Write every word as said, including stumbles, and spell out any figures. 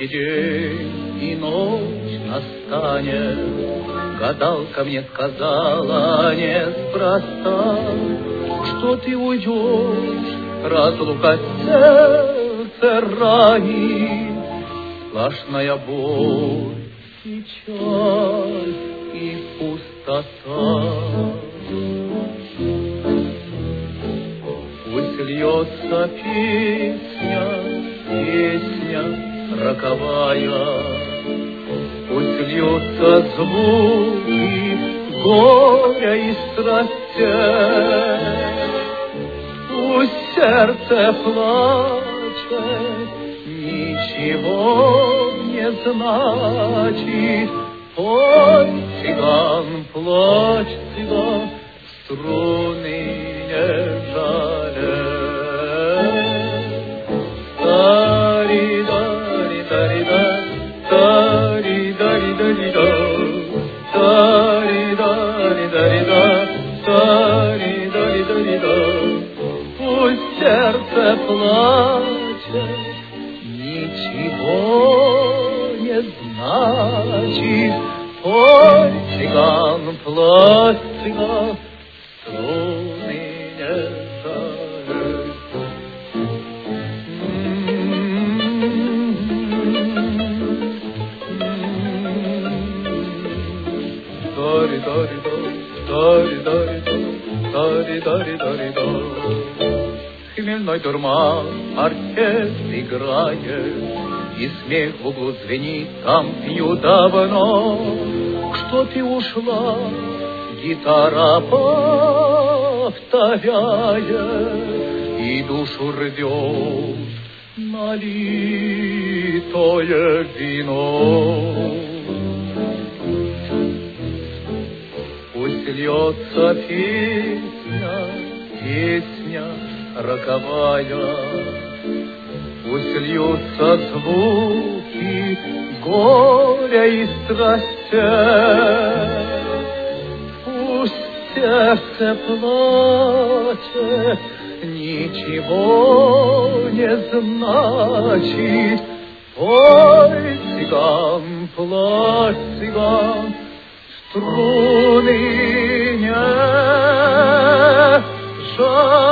И день, и ночь настанет, гадалка мне сказала неспроста, что ты уйдешь, разлука сердце ранит, сплошная боль, печаль и пустота. Пусть льется песня, песня роковая, пусть льются звуки горя и страстей, пусть сердце плачет, ничего не значит. Ой, цыган, плачь, цыган, струны не жалей. Тари-дари-дари-да, тари-дари-дари-да, тари-дари-дари-да, тари-дари-дари-да. Пусть сердце плачет, ничего не значит. Ой, цыган, плачь, цыган, струны не жалей. Дари-дари-да, дари-дари-да, дари-дари-дари-да. Хмельной дурман оркестр играет, и смех в углу звенит, там пью давно. Что ты ушла, гитара повторяет, и душу рвет налитое вино. Пусть льется песня, песня роковая, пусть льются звуки горя и страстей, пусть сердце плачет, ничего не значит. Ой, цыган, плачь, цыган, струны не жаль.